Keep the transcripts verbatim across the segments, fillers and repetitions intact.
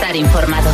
estar informado.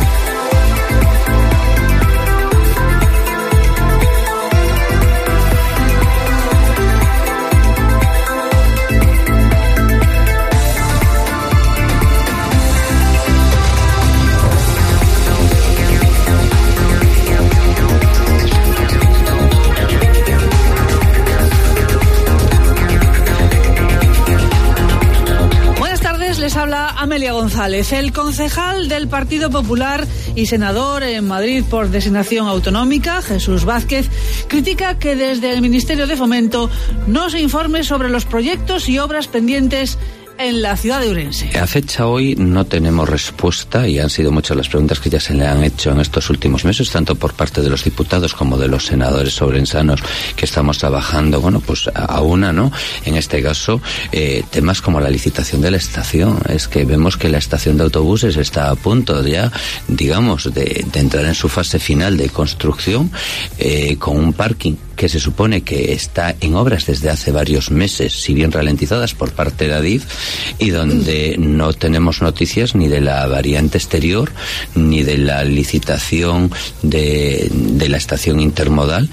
Les habla Amelia González. El concejal del Partido Popular y senador en Madrid por designación autonómica, Jesús Vázquez, critica que desde el Ministerio de Fomento no se informe sobre los proyectos y obras pendientes en la ciudad de Ourense. A fecha hoy no tenemos respuesta y han sido muchas las preguntas que ya se le han hecho en estos últimos meses, tanto por parte de los diputados como de los senadores ourensanos que estamos trabajando, bueno, pues a una, ¿no? En este caso, eh, temas como la licitación de la estación. Es que vemos que la estación de autobuses está a punto ya, digamos, de, de entrar en su fase final de construcción, eh, con un parking que se supone que está en obras desde hace varios meses, si bien ralentizadas por parte de Adif, y donde no tenemos noticias ni de la variante exterior, ni de la licitación de, de la estación intermodal.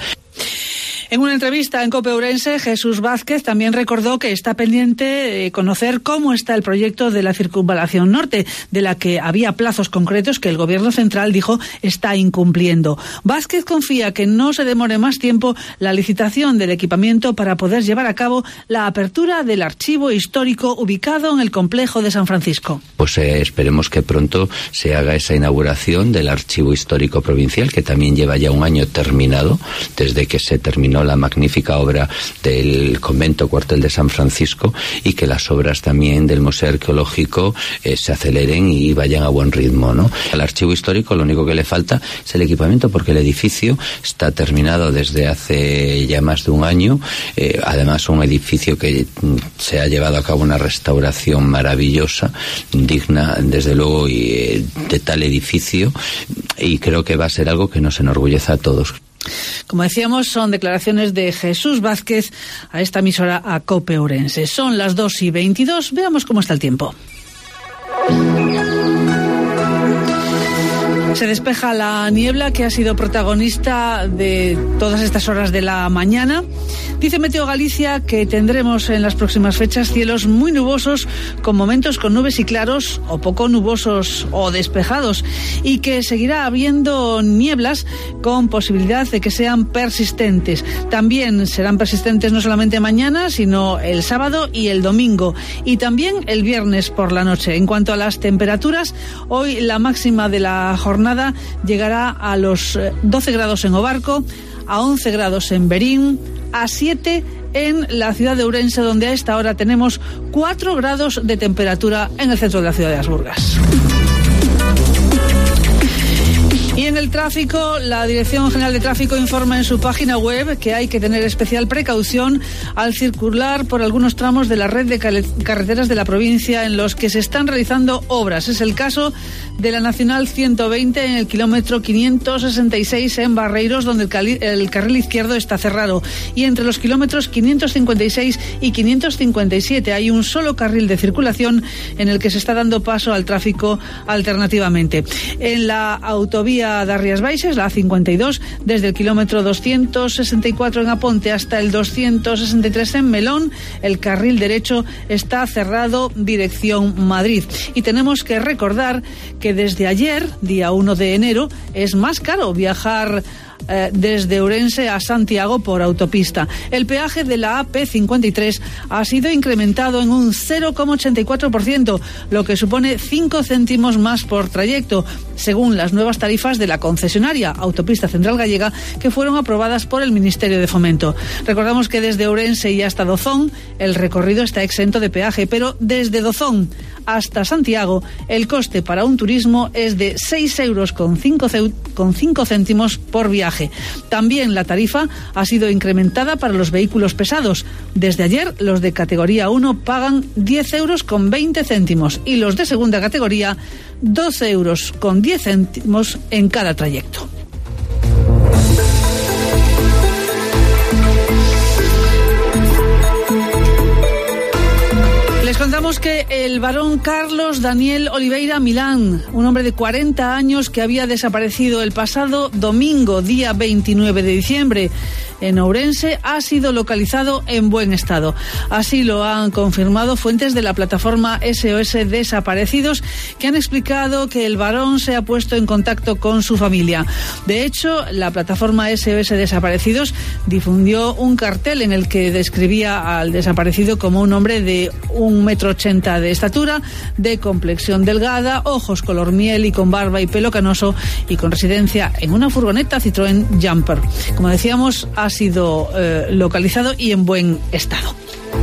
En una entrevista en COPE Ourense, Jesús Vázquez también recordó que está pendiente de conocer cómo está el proyecto de la Circunvalación Norte, de la que había plazos concretos que el Gobierno central dijo está incumpliendo. Vázquez confía que no se demore más tiempo la licitación del equipamiento para poder llevar a cabo la apertura del archivo histórico ubicado en el complejo de San Francisco. Pues eh, esperemos que pronto se haga esa inauguración del archivo histórico provincial, que también lleva ya un año terminado, desde que se terminó la magnífica obra del convento cuartel de San Francisco, y que las obras también del Museo Arqueológico eh, se aceleren y vayan a buen ritmo, ¿no? Al archivo histórico lo único que le falta es el equipamiento, porque el edificio está terminado desde hace ya más de un año, eh, además un edificio que se ha llevado a cabo una restauración maravillosa, digna desde luego y, eh, de tal edificio, y creo que va a ser algo que nos enorgullece a todos. Como decíamos, son declaraciones de Jesús Vázquez a esta emisora, a COPE Ourense. Son las dos y veintidós. Veamos cómo está el tiempo. Se despeja la niebla que ha sido protagonista de todas estas horas de la mañana. Dice Meteo Galicia que tendremos en las próximas fechas cielos muy nubosos, con momentos con nubes y claros, o poco nubosos o despejados, y que seguirá habiendo nieblas con posibilidad de que sean persistentes. También serán persistentes no solamente mañana, sino el sábado y el domingo, y también el viernes por la noche. En cuanto a las temperaturas, hoy la máxima de la jornada llegará a los doce grados en Obarco, a once grados en Berín, a siete en la ciudad de Ourense, donde a esta hora tenemos cuatro grados de temperatura en el centro de la ciudad de As Burgas. Y en el tráfico, la Dirección General de Tráfico informa en su página web que hay que tener especial precaución al circular por algunos tramos de la red de carreteras de la provincia en los que se están realizando obras. Es el caso de la Nacional ciento veinte en el kilómetro quinientos sesenta y seis en Barreiros, donde el, cali- el carril izquierdo está cerrado. Y entre los kilómetros quinientos cincuenta y seis y quinientos cincuenta y siete hay un solo carril de circulación en el que se está dando paso al tráfico alternativamente. En la autovía de Rías Baixas, la A cincuenta y dos, desde el kilómetro doscientos sesenta y cuatro en Aponte hasta el doscientos sesenta y tres en Melón, el carril derecho está cerrado dirección Madrid. Y tenemos que recordar que desde ayer, día uno de enero, es más caro viajar Eh, desde Ourense a Santiago por autopista. El peaje de la A P cincuenta y tres ha sido incrementado en un cero coma ochenta y cuatro por ciento, lo que supone cinco céntimos más por trayecto, según las nuevas tarifas de la concesionaria Autopista Central Gallega, que fueron aprobadas por el Ministerio de Fomento. Recordamos que desde Ourense y hasta Dozón el recorrido está exento de peaje, pero desde Dozón hasta Santiago el coste para un turismo es de seis euros con cinco céntimos por viaje. También la tarifa ha sido incrementada para los vehículos pesados. Desde ayer los de categoría uno pagan diez euros con veinte céntimos y los de segunda categoría doce euros con diez céntimos en cada trayecto. Les contamos que el varón Carlos Daniel Oliveira Milán, un hombre de cuarenta años que había desaparecido el pasado domingo, día veintinueve de diciembre, en Ourense, ha sido localizado en buen estado. Así lo han confirmado fuentes de la plataforma S O S Desaparecidos, que han explicado que el varón se ha puesto en contacto con su familia. De hecho, la plataforma S O S Desaparecidos difundió un cartel en el que describía al desaparecido como un hombre de un metro ochenta de estatura, de complexión delgada, ojos color miel y con barba y pelo canoso, y con residencia en una furgoneta Citroën Jumper. Como decíamos, ha sido eh, localizado y en buen estado.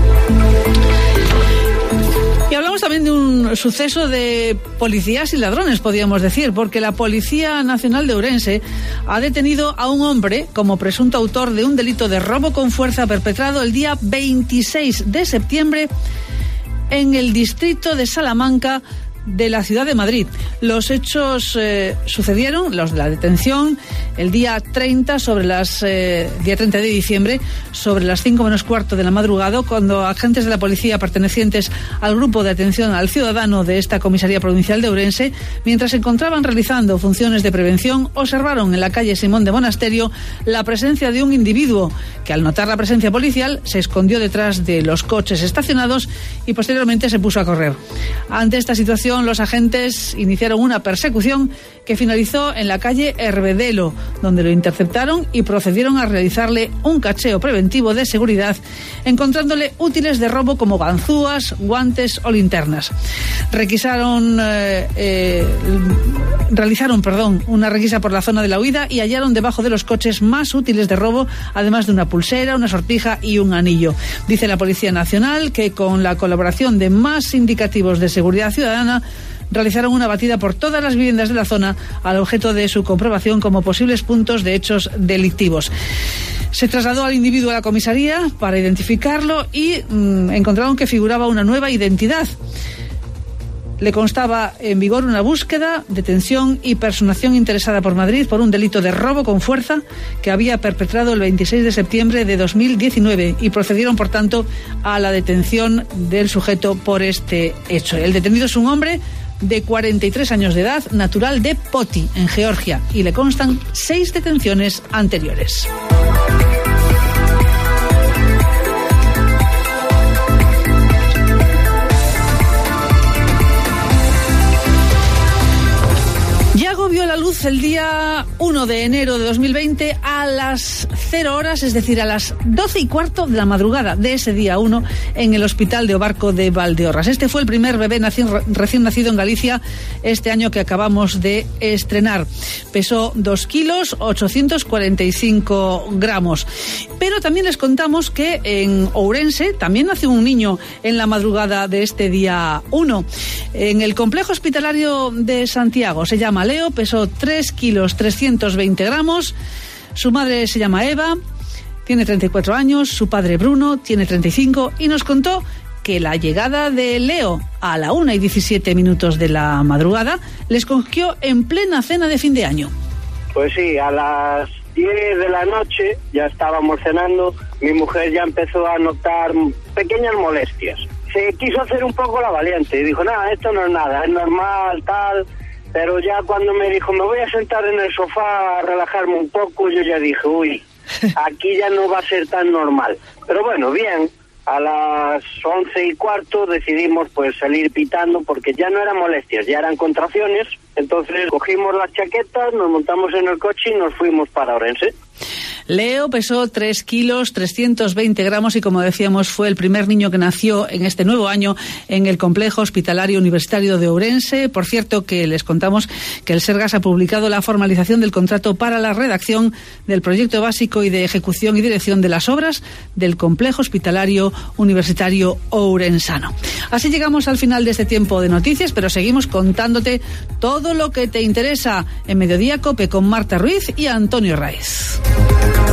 Y hablamos también de un suceso de policías y ladrones, podríamos decir, porque la Policía Nacional de Ourense ha detenido a un hombre como presunto autor de un delito de robo con fuerza perpetrado el día veintiséis de septiembre en el distrito de Salamanca de la ciudad de Madrid. Los hechos eh, sucedieron, los de la detención, el día treinta sobre las eh, día treinta de diciembre, sobre las cinco menos cuarto de la madrugada, cuando agentes de la policía pertenecientes al grupo de atención al ciudadano de esta comisaría provincial de Ourense, mientras se encontraban realizando funciones de prevención, observaron en la calle Simón de Monasterio la presencia de un individuo que, al notar la presencia policial, se escondió detrás de los coches estacionados y posteriormente se puso a correr. Ante esta situación, los agentes iniciaron una persecución que finalizó en la calle Herbedelo, donde lo interceptaron y procedieron a realizarle un cacheo preventivo de seguridad, encontrándole útiles de robo como ganzúas, guantes o linternas. Requisaron, eh, eh, realizaron, perdón, una requisa por la zona de la huida y hallaron debajo de los coches más útiles de robo, además de una pulsera, una sortija y un anillo. Dice la Policía Nacional que, con la colaboración de más indicativos de seguridad ciudadana, realizaron una batida por todas las viviendas de la zona al objeto de su comprobación como posibles puntos de hechos delictivos. Se trasladó al individuo a la comisaría para identificarlo y mmm, encontraron que figuraba una nueva identidad. Le constaba en vigor una búsqueda, detención y personación interesada por Madrid por un delito de robo con fuerza que había perpetrado el veintiséis de septiembre de dos mil diecinueve, y procedieron, por tanto, a la detención del sujeto por este hecho. El detenido es un hombre de cuarenta y tres años de edad, natural de Poti, en Georgia, y le constan seis detenciones anteriores. Yago vio la luz el día uno de enero de dos mil veinte a las cero horas, es decir, a las doce y cuarto de la madrugada de ese día uno, en el Hospital de Obarco de Valdeorras. Este fue el primer bebé nací, recién nacido en Galicia este año que acabamos de estrenar. Pesó dos kilos, ochocientos cuarenta y cinco gramos. Pero también les contamos que en Ourense también nació un niño en la madrugada de este día uno. En el complejo hospitalario de Santiago. Se llama Leo, pesó tres kilos, trescientos veinte gramos. Su madre se llama Eva, tiene treinta y cuatro años. Su padre Bruno tiene treinta y cinco y nos contó que la llegada de Leo a la una y diecisiete minutos de la madrugada les cogió en plena cena de fin de año. Pues sí, a las diez de la noche ya estábamos cenando. Mi mujer ya empezó a notar pequeñas molestias. Se quiso hacer un poco la valiente y dijo, nada, esto no es nada, es normal, tal. Pero ya cuando me dijo, me voy a sentar en el sofá a relajarme un poco, yo ya dije, uy, aquí ya no va a ser tan normal. Pero bueno, bien, a las once y cuarto decidimos pues salir pitando porque ya no eran molestias, ya eran contracciones. Entonces cogimos las chaquetas, nos montamos en el coche y nos fuimos para Ourense. Leo pesó tres kilos, trescientos veinte gramos y, como decíamos, fue el primer niño que nació en este nuevo año en el Complejo Hospitalario Universitario de Ourense. Por cierto, que les contamos que el Sergas ha publicado la formalización del contrato para la redacción del proyecto básico y de ejecución y dirección de las obras del Complejo Hospitalario Universitario Ourensano. Así llegamos al final de este tiempo de noticias, pero seguimos contándote todo lo que te interesa en Mediodía Cope con Marta Ruiz y Antonio Raiz.